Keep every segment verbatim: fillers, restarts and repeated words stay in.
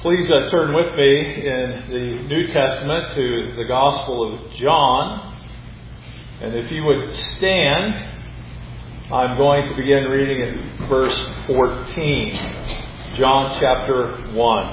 Please uh, turn with me in the New Testament to the Gospel of John. And if you would stand, I'm going to begin reading at verse fourteen. John chapter one.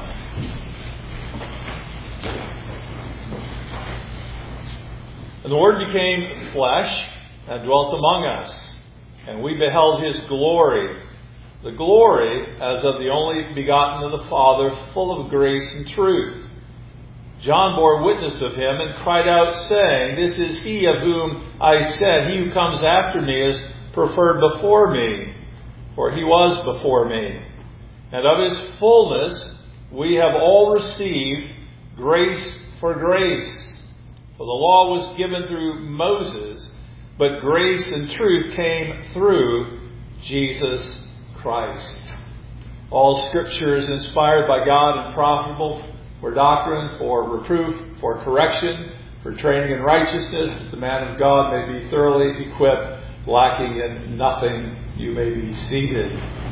And the Word became flesh and dwelt among us, and we beheld His glory, the glory as of the only begotten of the Father, full of grace and truth. John bore witness of Him and cried out, saying, This is He of whom I said, He who comes after me is preferred before me, for He was before me. And of His fullness we have all received grace for grace. For the law was given through Moses, but grace and truth came through Jesus Christ. All Scripture is inspired by God and profitable for doctrine, for reproof, for correction, for training in righteousness, that the man of God may be thoroughly equipped, lacking in nothing. You may be seated.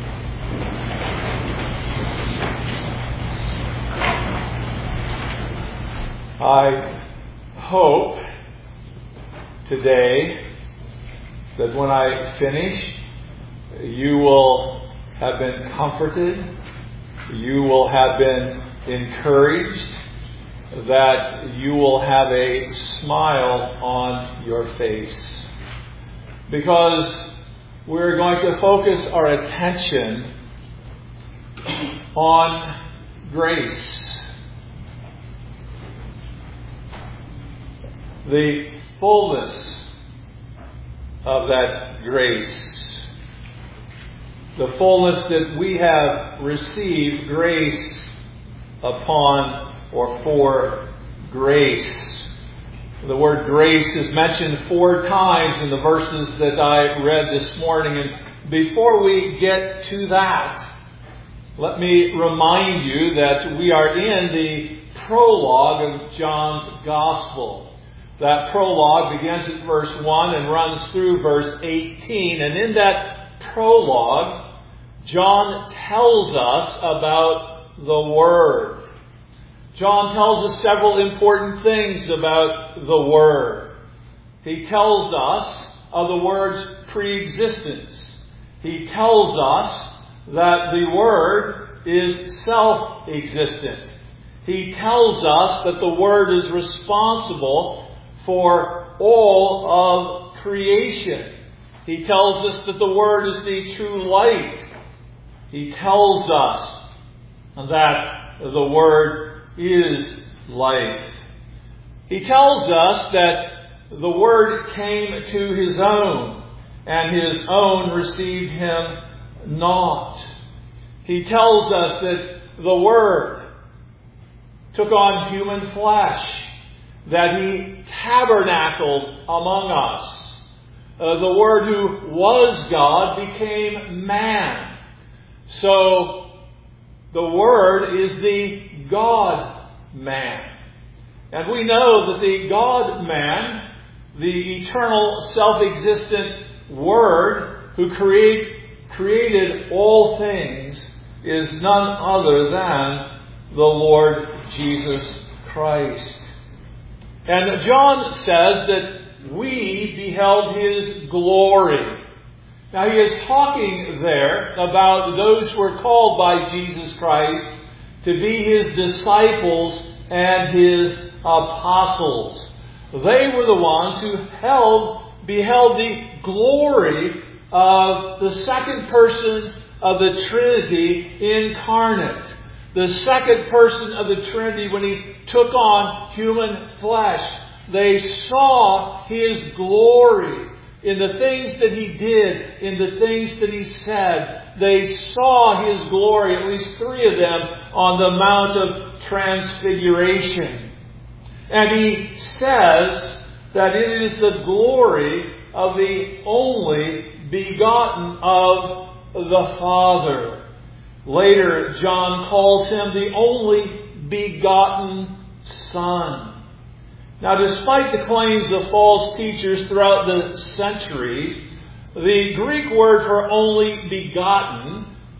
I hope today that when I finish, you will have been comforted, you will have been encouraged, that you will have a smile on your face. Because we're going to focus our attention on grace. The fullness of that grace. The fullness that we have received grace upon or for grace. The word grace is mentioned four times in the verses that I read this morning. And before we get to that, let me remind you that we are in the prologue of John's Gospel. That prologue begins at verse one and runs through verse eighteen. And in that prologue, John tells us about the Word. John tells us several important things about the Word. He tells us of the Word's pre-existence. He tells us that the Word is self-existent. He tells us that the Word is responsible for all of creation. He tells us that the Word is the true light. He tells us that the Word is life. He tells us that the Word came to His own, and His own received Him not. He tells us that the Word took on human flesh, that He tabernacled among us. Uh, the Word who was God became man. So, the Word is the God-man. And we know that the God-man, the eternal, self-existent Word who create, created all things, is none other than the Lord Jesus Christ. And John says that we beheld His glory. Now, he is talking there about those who are called by Jesus Christ to be His disciples and His apostles. They were the ones who held, beheld the glory of the second person of the Trinity incarnate. The second person of the Trinity when He took on human flesh. They saw His glory. In the things that He did, in the things that He said, they saw His glory, at least three of them, on the Mount of Transfiguration. And He says that it is the glory of the only begotten of the Father. Later, John calls Him the only begotten Son. Now, despite the claims of false teachers throughout the centuries, the Greek word for only begotten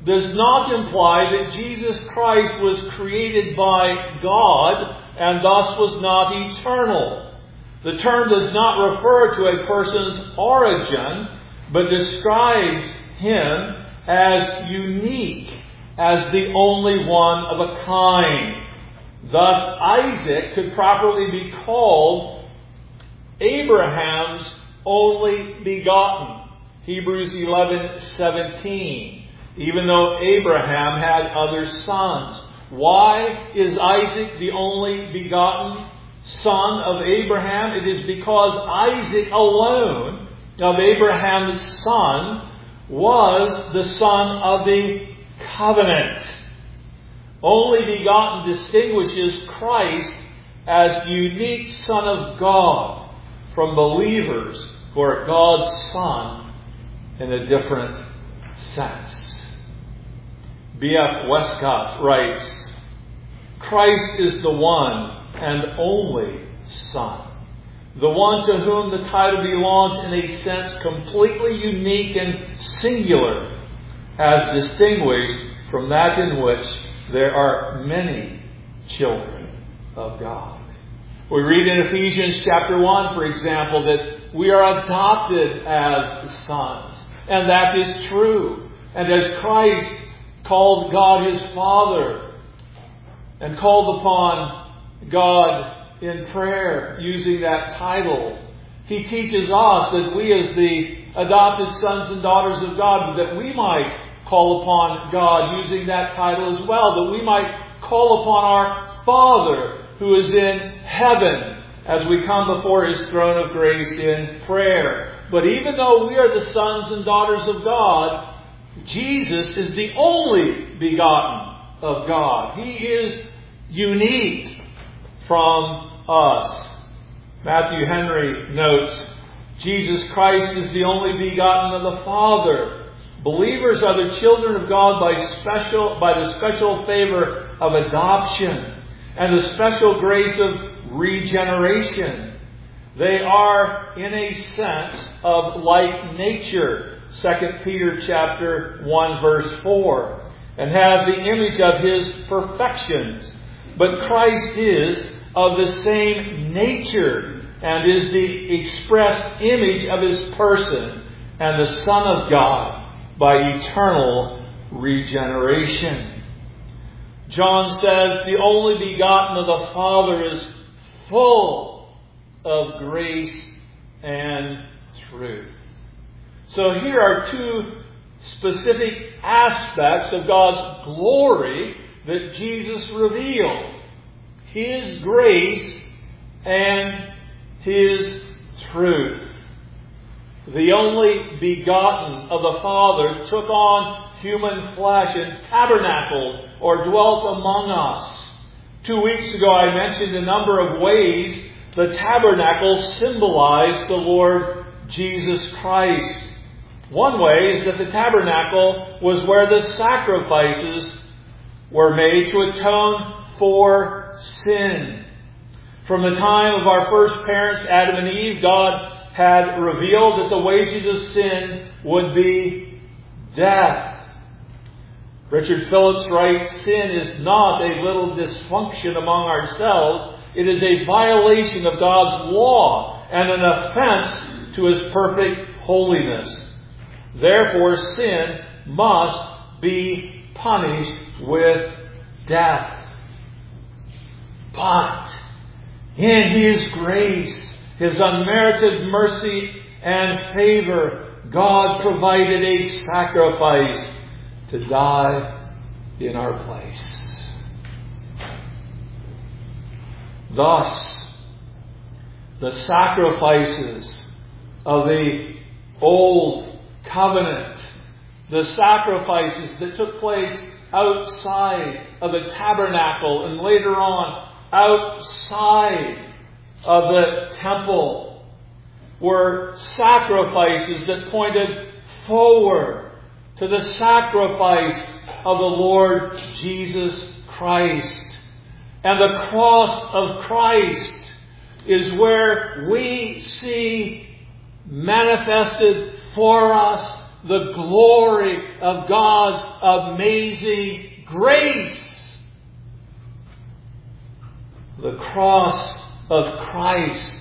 does not imply that Jesus Christ was created by God and thus was not eternal. The term does not refer to a person's origin, but describes him as unique, as the only one of a kind. Thus, Isaac could properly be called Abraham's only begotten. Hebrews eleven seventeen. Even though Abraham had other sons. Why is Isaac the only begotten son of Abraham? It is because Isaac alone, of Abraham's son, was the son of the covenant. Only begotten distinguishes Christ as unique Son of God from believers who are God's Son in a different sense. B F Westcott writes, Christ is the one and only Son, the one to whom the title belongs in a sense completely unique and singular, as distinguished from that in which there are many children of God. We read in Ephesians chapter one, for example, that we are adopted as sons, and that is true. And as Christ called God his Father and called upon God in prayer using that title, he teaches us that we as the adopted sons and daughters of God, that we might call upon God using that title as well, that we might call upon our Father who is in heaven as we come before his throne of grace in prayer. But even though we are the sons and daughters of God, Jesus is the only begotten of God. He is unique from us. Matthew Henry notes, Jesus Christ is the only begotten of the Father. Believers are the children of God by special, by the special favor of adoption and the special grace of regeneration. They are, in a sense, of like nature. Second Peter chapter one verse four, and have the image of his perfections. But Christ is of the same nature and is the express image of his person and the Son of God by eternal regeneration. John says the only begotten of the Father is full of grace and truth. So here are two specific aspects of God's glory that Jesus revealed. His grace and his truth. The only begotten of the Father took on human flesh and tabernacled or dwelt among us. Two weeks ago I mentioned a number of ways the tabernacle symbolized the Lord Jesus Christ. One way is that the tabernacle was where the sacrifices were made to atone for sin. From the time of our first parents, Adam and Eve, God had revealed that the wages of sin would be death. Richard Phillips writes, sin is not a little dysfunction among ourselves. It is a violation of God's law and an offense to his perfect holiness. Therefore, sin must be punished with death. But in his grace, his unmerited mercy and favor, God provided a sacrifice to die in our place. Thus, the sacrifices of the old covenant, the sacrifices that took place outside of the tabernacle and later on outside of the temple, were sacrifices that pointed forward to the sacrifice of the Lord Jesus Christ. And the cross of Christ is where we see manifested for us the glory of God's amazing grace. The cross of Christ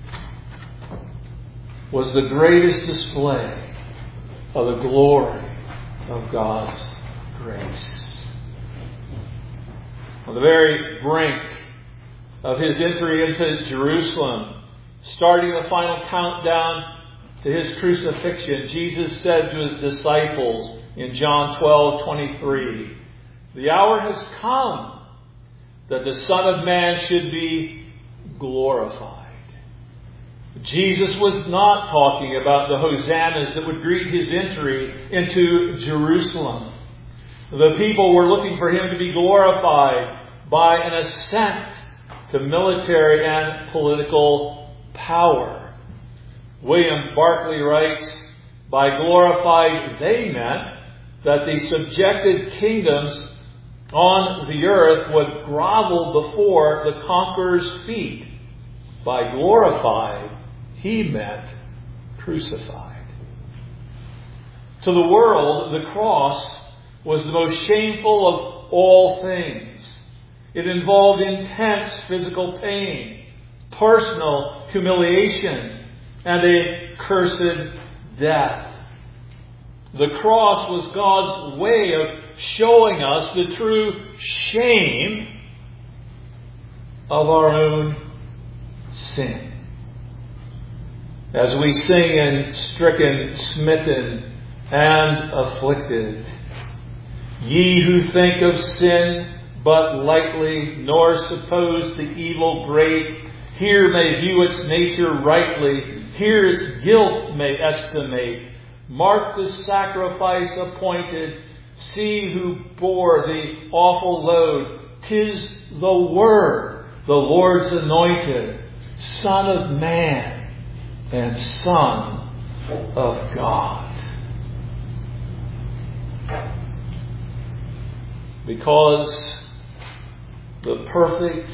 was the greatest display of the glory of God's grace. On the very brink of His entry into Jerusalem, starting the final countdown to His crucifixion, Jesus said to His disciples in John twelve twenty-three, "The hour has come that the Son of Man should be glorified." Jesus was not talking about the hosannas that would greet His entry into Jerusalem. The people were looking for Him to be glorified by an ascent to military and political power. William Barclay writes, "By glorified they meant that the subjected kingdoms on the earth would grovel before the conqueror's feet. By glorified, he meant crucified." To the world, the cross was the most shameful of all things. It involved intense physical pain, personal humiliation, and a cursed death. The cross was God's way of showing us the true shame of our own sin. As we sing in "Stricken, Smitten, and Afflicted," "Ye who think of sin but lightly, nor suppose the evil great, here may view its nature rightly, here its guilt may estimate. Mark the sacrifice appointed, see who bore the awful load. 'Tis the Word, the Lord's anointed, Son of Man and Son of God." Because the perfect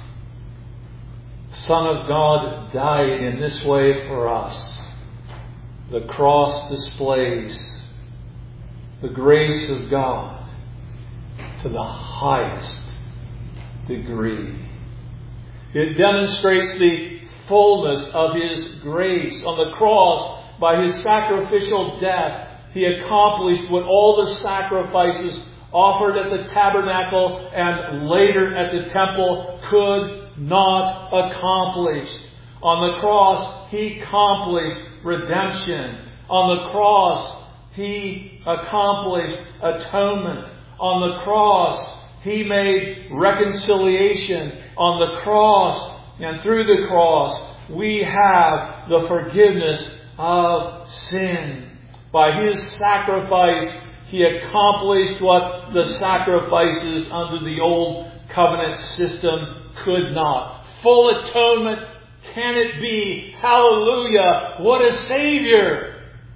Son of God died in this way for us, the cross displays the grace of God to the highest degree. It demonstrates the fullness of His grace. On the cross, by His sacrificial death, He accomplished what all the sacrifices offered at the tabernacle and later at the temple could not accomplish. On the cross, He accomplished redemption. On the cross, He accomplished atonement. On the cross, He made reconciliation. On the cross and through the cross, we have the forgiveness of sin. By His sacrifice, He accomplished what the sacrifices under the old covenant system could not. Full atonement can it be? Hallelujah! What a Savior!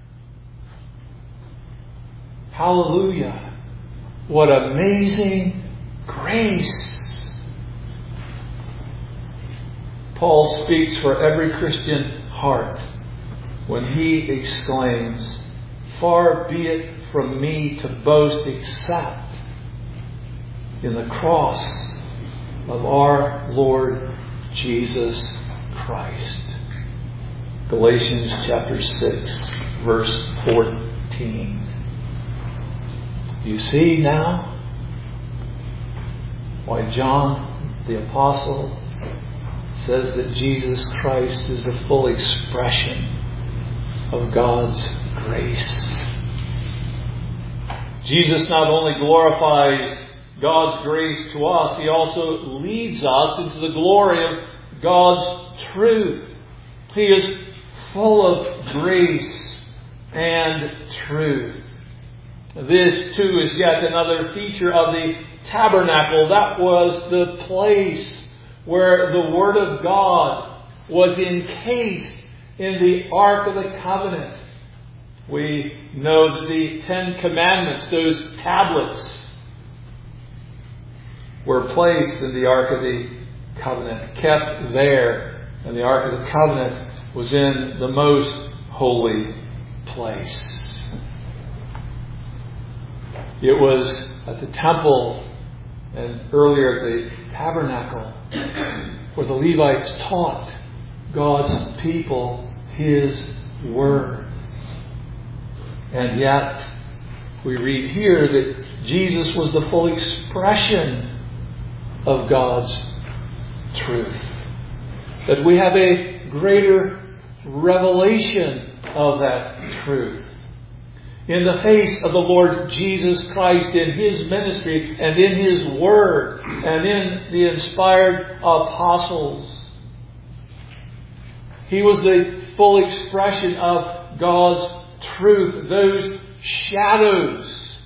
Hallelujah! What amazing grace! Paul speaks for every Christian heart when he exclaims, "Far be it from me to boast except in the cross of our Lord Jesus Christ." Galatians chapter six, verse fourteen. You see now why John the Apostle says that Jesus Christ is the full expression of God's grace. Jesus not only glorifies God's grace to us, He also leads us into the glory of God's truth. He is full of grace and truth. This too is yet another feature of the tabernacle. That was the place where the Word of God was encased in the Ark of the Covenant. We know that the Ten Commandments, those tablets, were placed in the Ark of the Covenant, kept there, and the Ark of the Covenant was in the most holy place. It was at the temple and earlier at the tabernacle where the Levites taught God's people His Word. And yet, we read here that Jesus was the full expression of God's truth. That we have a greater revelation of that truth. In the face of the Lord Jesus Christ, in His ministry and in His Word and in the inspired apostles, He was the full expression of God's truth. Those shadows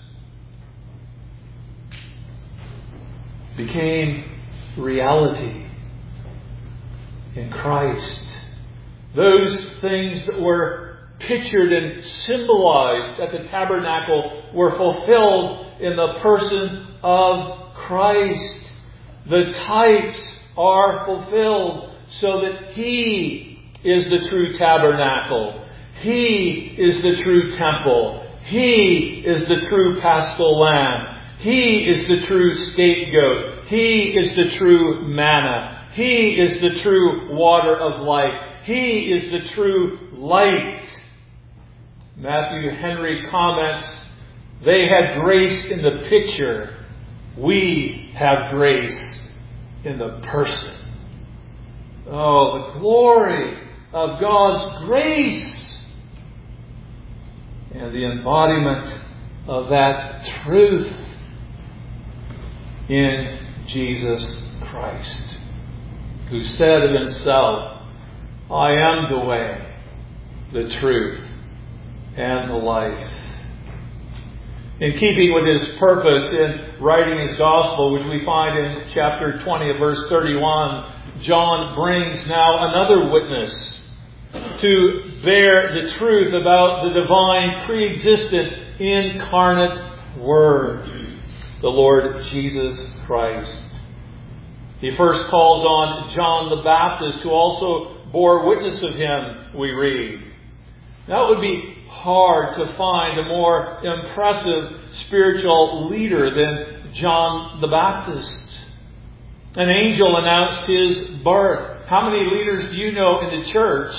became reality in Christ. Those things that were pictured and symbolized at the tabernacle were fulfilled in the person of Christ. The types are fulfilled so that He is the true tabernacle. He is the true temple. He is the true paschal lamb. He is the true scapegoat. He is the true manna. He is the true water of life. He is the true light. Matthew Henry comments, they had grace in the picture. We have grace in the person. Oh, the glory of God's grace and the embodiment of that truth in Jesus Christ, who said of Himself, I am the way, the truth, and the life. In keeping with His purpose in writing His Gospel, which we find in chapter twenty, verse thirty-one, John brings now another witness to bear the truth about the divine, pre-existent, incarnate Word, the Lord Jesus Christ. He first called on John the Baptist, who also bore witness of Him, we read. Now it would be hard to find a more impressive spiritual leader than John the Baptist. An angel announced his birth. How many leaders do you know in the church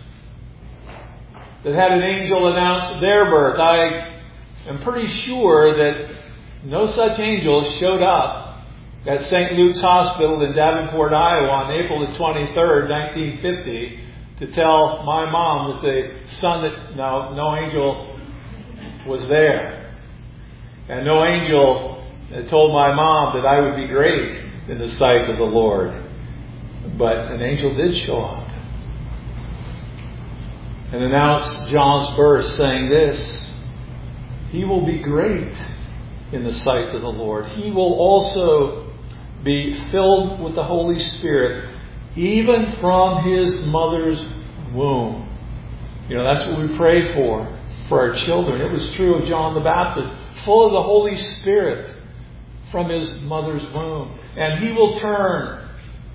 that had an angel announce their birth? I am pretty sure that no such angels showed up at Saint Luke's Hospital in Davenport, Iowa on April the twenty-third, nineteen fifty, to tell my mom that the son that, no, no angel was there. And no angel told my mom that I would be great in the sight of the Lord. But an angel did show up and announced John's birth, saying this, He will be great in the sight of the Lord. He will also be filled with the Holy Spirit, even from His mother's womb. You know, that's what we pray for, for our children. It was true of John the Baptist, full of the Holy Spirit from his mother's womb. And he will turn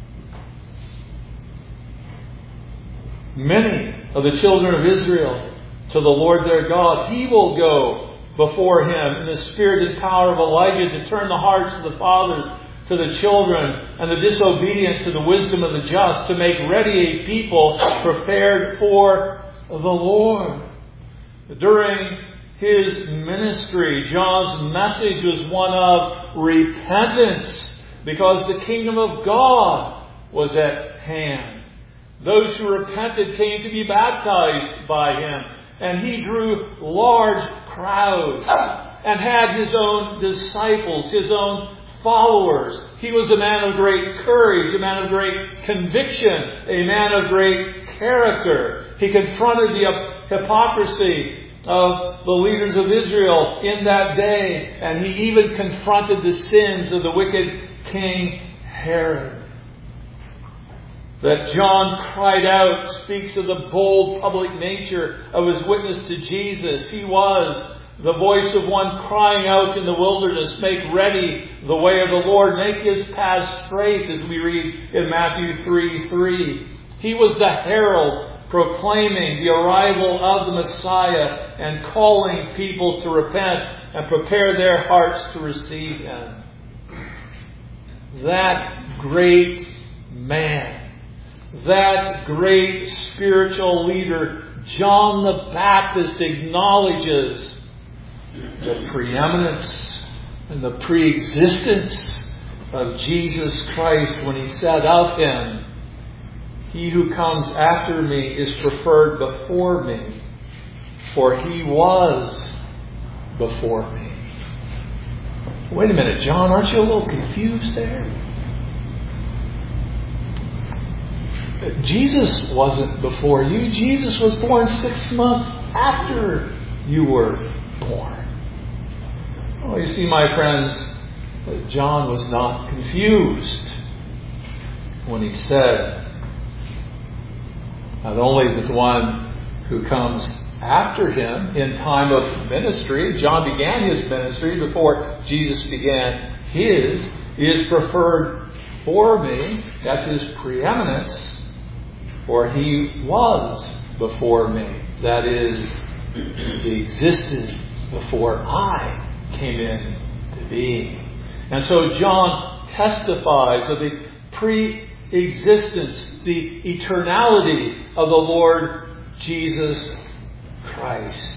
many of the children of Israel to the Lord their God. He will go before Him in the spirit and power of Elijah to turn the hearts of the fathers to the children and the disobedient to the wisdom of the just, to make ready a people prepared for the Lord. During His ministry, John's message was one of repentance, because the kingdom of God was at hand. Those who repented came to be baptized by Him, and He drew large crowds and had His own disciples, His own followers. He was a man of great courage, a man of great conviction, a man of great character. He confronted the hypocrisy of the leaders of Israel in that day, and He even confronted the sins of the wicked King Herod. That John cried out speaks of the bold public nature of his witness to Jesus. He was the voice of one crying out in the wilderness, make ready the way of the Lord, make His paths straight, as we read in Matthew three three. He was the herald proclaiming the arrival of the Messiah and calling people to repent and prepare their hearts to receive Him. That great man, that great spiritual leader, John the Baptist, acknowledges the preeminence and the pre-existence of Jesus Christ when he said of Him, "He who comes after me is preferred before me, for He was before me." Wait a minute, John, aren't you a little confused there? Jesus wasn't before you. Jesus was born six months after you were born. Oh, you see, my friends, John was not confused when he said, not only that the one who comes after him in time of ministry, John began his ministry before Jesus began his, is preferred for me. That's his preeminence. For He was before me. That is, He existed before I came into being. And so John testifies of the pre-existence, the eternality of the Lord Jesus Christ.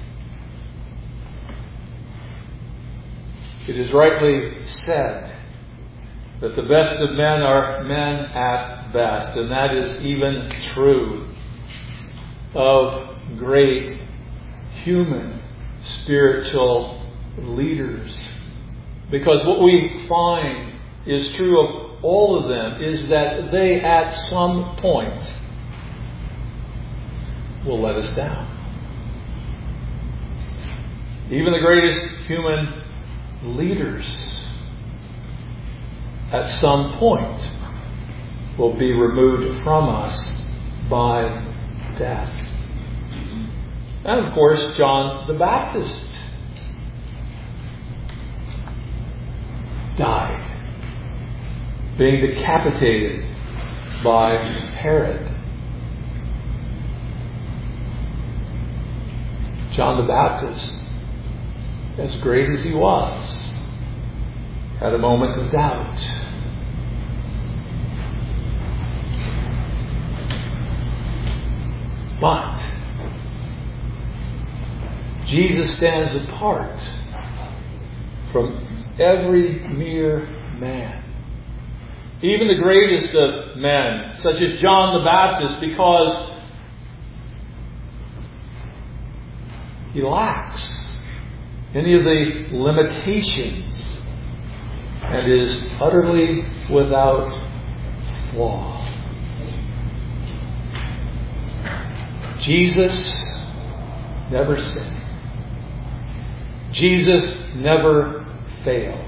It is rightly said that the best of men are men at best, and that is even true of great human spiritual leaders. Because what we find is true of all of them is that they at some point will let us down. Even the greatest human leaders at some point will be removed from us by death. And of course, John the Baptist died, being decapitated by Herod. John the Baptist, as great as he was, had a moment of doubt. But Jesus stands apart from every mere man. Even the greatest of men, such as John the Baptist, because he lacks any of the limitations and is utterly without flaw. Jesus never sinned. Jesus never failed.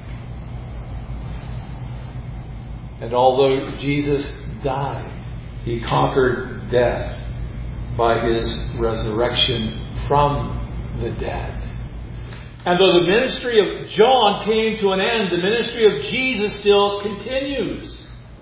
And although Jesus died, He conquered death by His resurrection from the dead. And though the ministry of John came to an end, the ministry of Jesus still continues.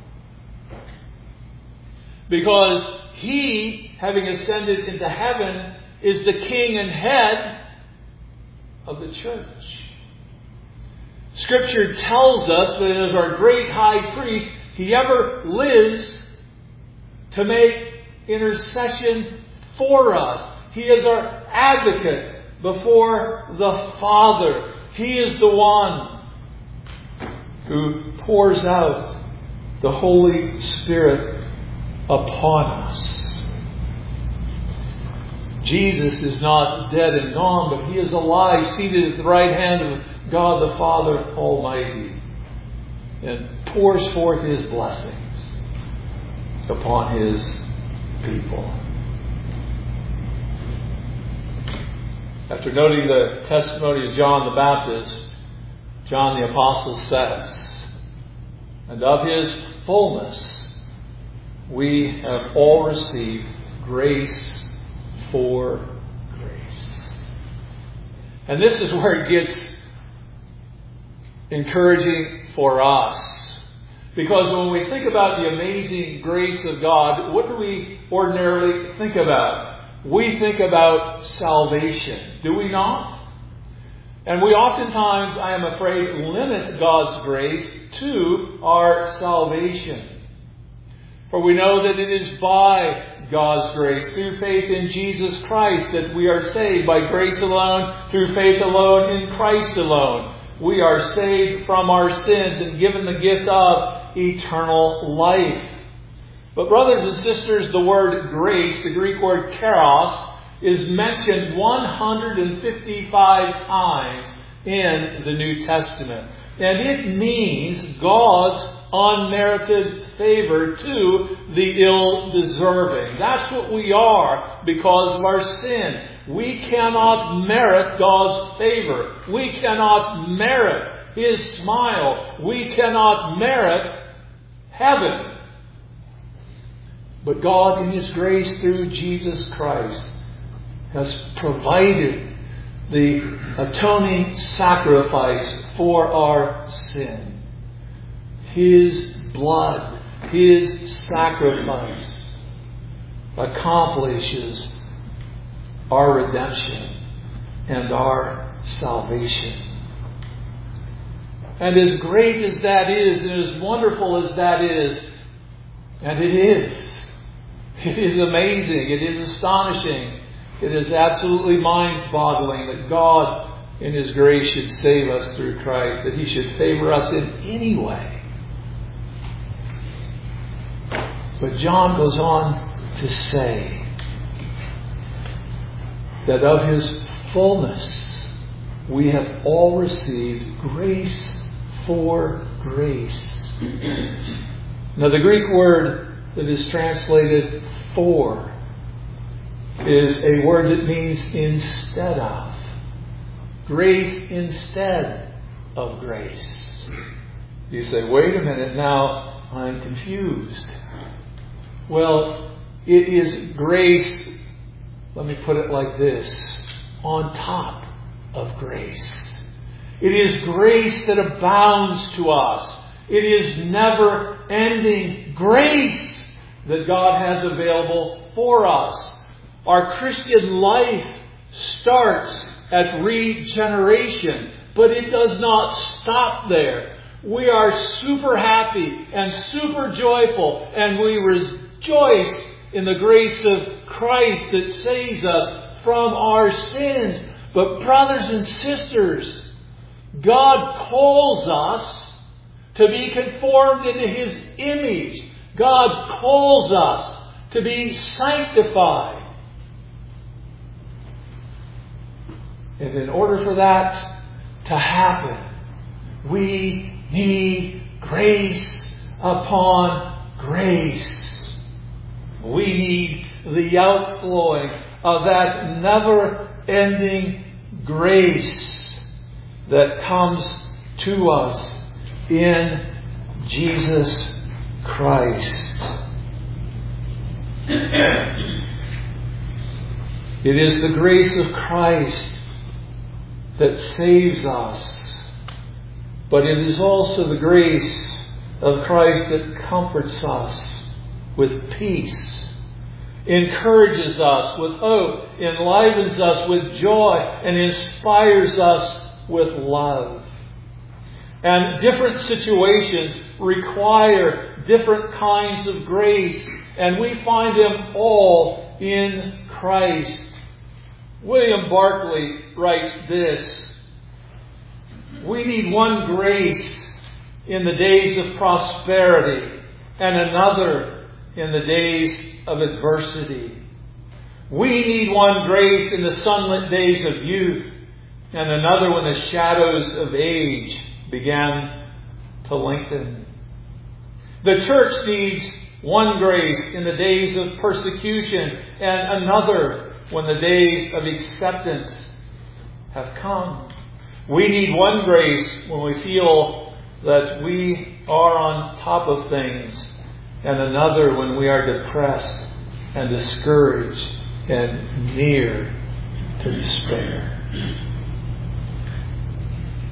Because He, having ascended into heaven, is the King and head of the church. Scripture tells us that as our great high priest, He ever lives to make intercession for us. He is our advocate before the Father. He is the one who pours out the Holy Spirit upon us. Jesus is not dead and gone, but He is alive, seated at the right hand of God the Father Almighty, and pours forth His blessings upon His people. After noting the testimony of John the Baptist, John the Apostle says, "And of His fullness we have all received grace for grace." And this is where it gets encouraging for us. Because when we think about the amazing grace of God, what do we ordinarily think about? We think about salvation, do we not? And we oftentimes, I am afraid, limit God's grace to our salvation. For we know that it is by God's grace, through faith in Jesus Christ, that we are saved. By grace alone, through faith alone, in Christ alone. We are saved from our sins and given the gift of eternal life. But brothers and sisters, the word grace, the Greek word charos, is mentioned one hundred fifty-five times in the New Testament. And it means God's unmerited favor to the ill-deserving. That's what we are because of our sin. We cannot merit God's favor. We cannot merit His smile. We cannot merit heaven. But God, in His grace through Jesus Christ, has provided the atoning sacrifice for our sin. His blood, His sacrifice accomplishes our redemption and our salvation. And as great as that is, and as wonderful as that is, and it is, it is amazing, it is astonishing, it is absolutely mind-boggling that God in His grace should save us through Christ, that He should favor us in any way. But John goes on to say that of His fullness we have all received grace for grace. Now the Greek word that is translated for is a word that means instead of. Grace instead of grace. You say, wait a minute, now I'm confused. Well, it is grace, let me put it like this, on top of grace. It is grace that abounds to us. It is never-ending grace that God has available for us. Our Christian life starts at regeneration, but it does not stop there. We are super happy and super joyful, and we rejoice in the grace of Christ that saves us from our sins. But brothers and sisters, God calls us to be conformed into His image. God calls us to be sanctified. And in order for that to happen, we need grace upon grace. We need the outflowing of that never-ending grace that comes to us in Jesus Christ. It is the grace of Christ that saves us, but it is also the grace of Christ that comforts us with peace, encourages us with hope, enlivens us with joy, and inspires us with love. And different situations require different kinds of grace, and we find them all in Christ. William Barclay writes this: we need one grace in the days of prosperity and another in the days of adversity. We need one grace in the sunlit days of youth and another when the shadows of age began to lengthen. The church needs one grace in the days of persecution and another when the days of acceptance have come. We need one grace when we feel that we are on top of things, and another when we are depressed and discouraged and near to despair.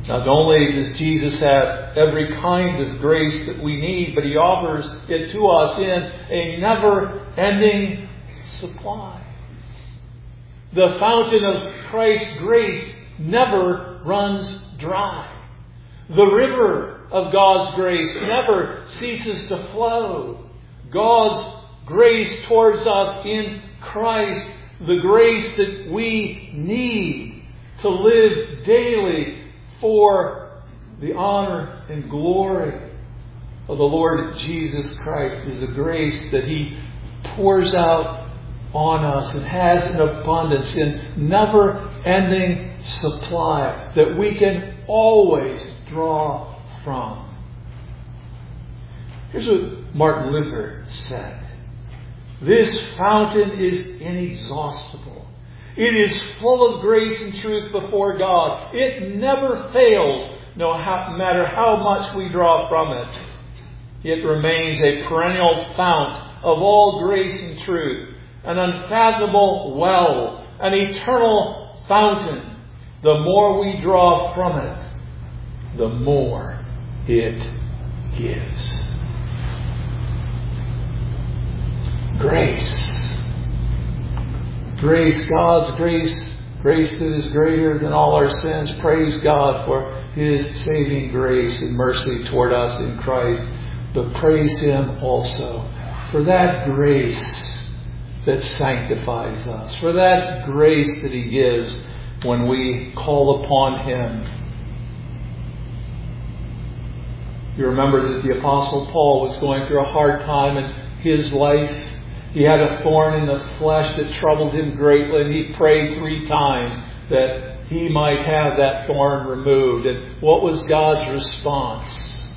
Not only does Jesus have every kind of grace that we need, but He offers it to us in a never-ending supply. The fountain of Christ's grace never runs dry. The river of God's grace never ceases to flow. God's grace towards us in Christ, the grace that we need to live daily for the honor and glory of the Lord Jesus Christ, is a grace that He pours out on us and has in abundance, in never-ending supply that we can always draw from. Here's what Martin Luther said. This fountain is inexhaustible. It is full of grace and truth before God. It never fails, no matter how much we draw from it. It remains a perennial fount of all grace and truth, an unfathomable well, an eternal fountain. The more we draw from it, the more it gives. Grace. Grace, God's grace, grace that is greater than all our sins. Praise God for His saving grace and mercy toward us in Christ. But praise Him also for that grace that sanctifies us, for that grace that He gives when we call upon Him. You remember that the Apostle Paul was going through a hard time in his life. He had a thorn in the flesh that troubled him greatly, and he prayed three times that he might have that thorn removed. And what was God's response?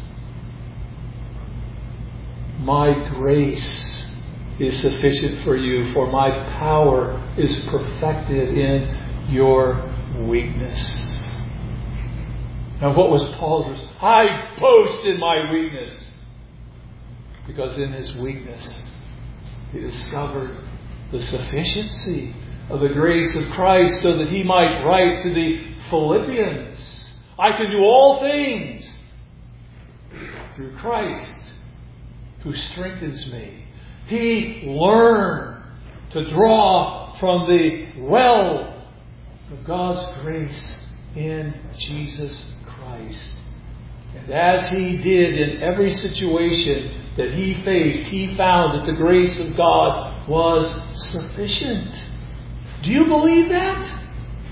My grace is sufficient for you, for my power is perfected in your weakness. Now what was Paul's response? I boast in my weakness. Because in his weakness, he discovered the sufficiency of the grace of Christ, so that he might write to the Philippians, I can do all things through Christ who strengthens me. He learned to draw from the well of God's grace in Jesus Christ. And as he did in every situation that he faced, he found that the grace of God was sufficient. Do you believe that?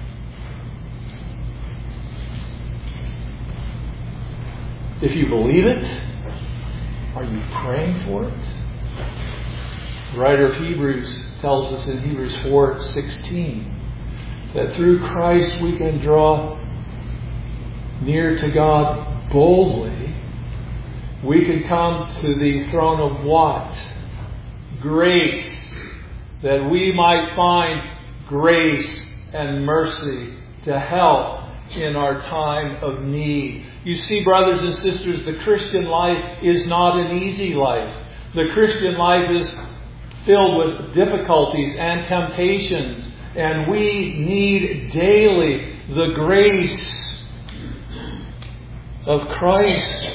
If you believe it, are you praying for it? The writer of Hebrews tells us in Hebrews four sixteen that through Christ we can draw near to God boldly. We can come to the throne of what? Grace. That we might find grace and mercy to help in our time of need. You see, brothers and sisters, the Christian life is not an easy life. The Christian life is filled with difficulties and temptations. And we need daily the grace of Christ.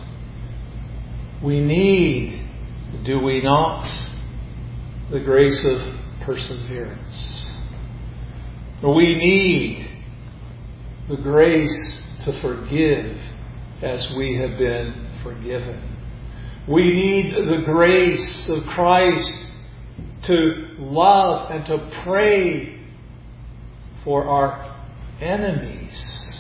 We need, do we not, the grace of perseverance. We need the grace to forgive as we have been forgiven. We need the grace of Christ to love and to pray for our enemies.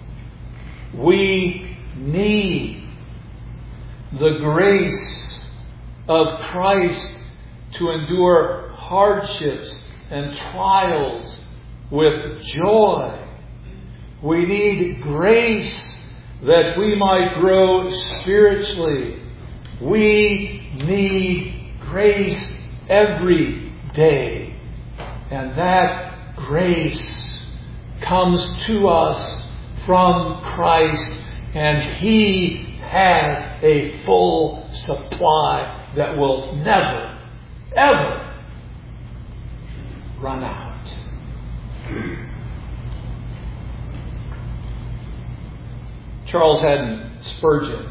We need the grace of Christ to endure hardships and trials with joy. We need grace that we might grow spiritually. We need grace every day. And that grace comes to us from Christ, and He has a full supply that will never, ever run out. Charles Haddon Spurgeon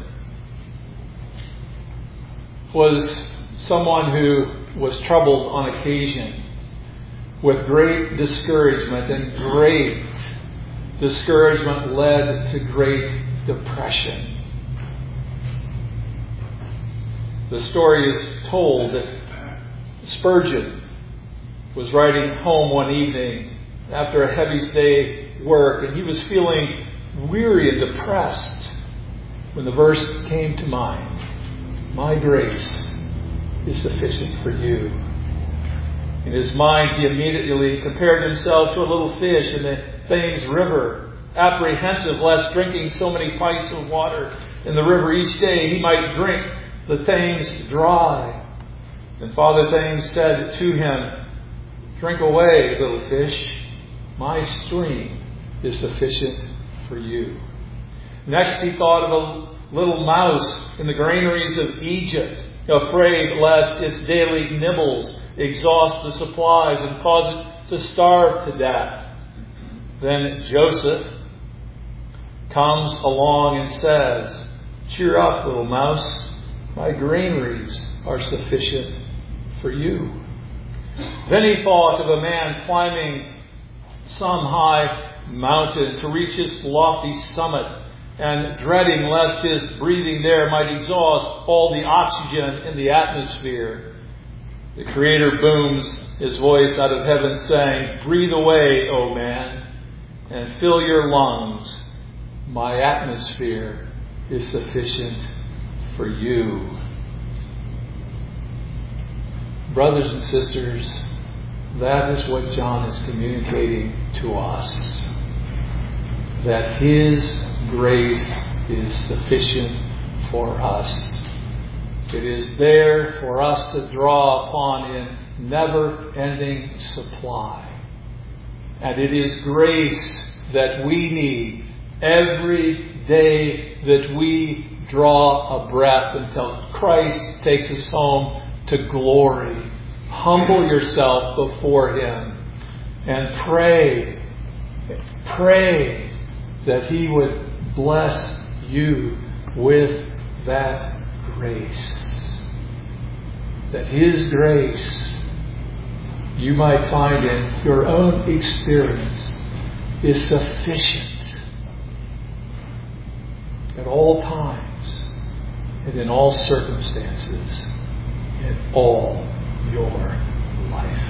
was someone who was troubled on occasion with great discouragement, and great discouragement led to great depression. The story is told that Spurgeon was riding home one evening after a heavy day's work, and he was feeling weary and depressed when the verse came to mind, "My grace is sufficient for you." In his mind, he immediately compared himself to a little fish in the Thames River, apprehensive lest drinking so many pints of water in the river each day, he might drink the Thames dry. And Father Thames said to him, "Drink away, little fish. My stream is sufficient for you." Next he thought of a little mouse in the granaries of Egypt, afraid lest its daily nibbles exhaust the supplies and cause it to starve to death. Then Joseph comes along and says, "Cheer up, little mouse. My granaries are sufficient for you." Then he thought of a man climbing some high mountain to reach its lofty summit, and dreading lest his breathing there might exhaust all the oxygen in the atmosphere. The Creator booms his voice out of heaven saying, "Breathe away, O man, and fill your lungs. My atmosphere is sufficient for you." Brothers and sisters, that is what John is communicating to us. That His grace is sufficient for us. It is there for us to draw upon in never-ending supply. And it is grace that we need every day that we draw a breath until Christ takes us home to glory. Humble yourself before Him and pray, pray that He would bless you with that grace. That His grace, you might find in your own experience, is sufficient at all times and in all circumstances, in all your life.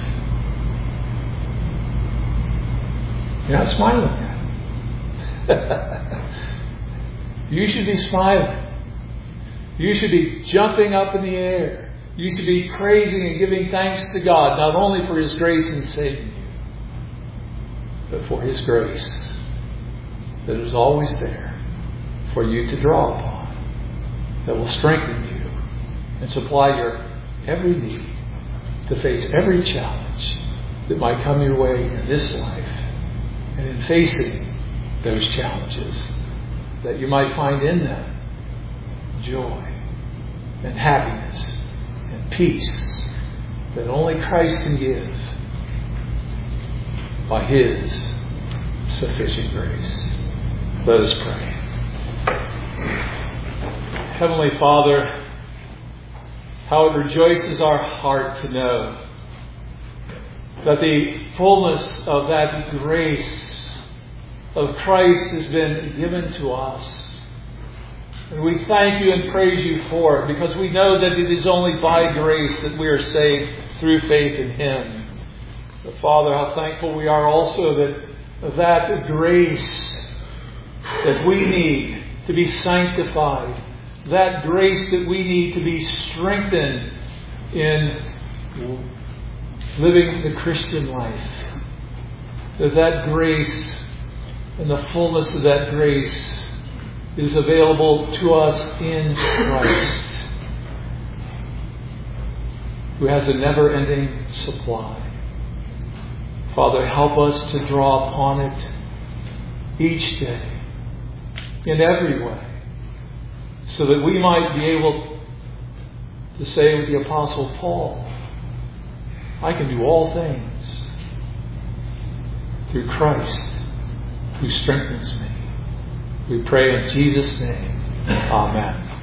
You're not smiling yet. You should be smiling. You should be jumping up in the air. You should be praising and giving thanks to God, not only for His grace in saving you, but for His grace that is always there for you to draw upon, that will strengthen you and supply your every need to face every challenge that might come your way in this life. And in facing those challenges, that you might find in them joy and happiness and peace that only Christ can give by His sufficient grace. Let us pray. Heavenly Father, how it rejoices our heart to know that the fullness of that grace of Christ has been given to us. And we thank You and praise You for it, because we know that it is only by grace that we are saved through faith in Him. But Father, how thankful we are also that that grace that we need to be sanctified, that grace that we need to be strengthened in living the Christian life, that that grace and the fullness of that grace is available to us in Christ, who has a never-ending supply. Father, help us to draw upon it each day, in every way, so that we might be able to say with the Apostle Paul, I can do all things through Christ who strengthens me. We pray in Jesus' name. Amen.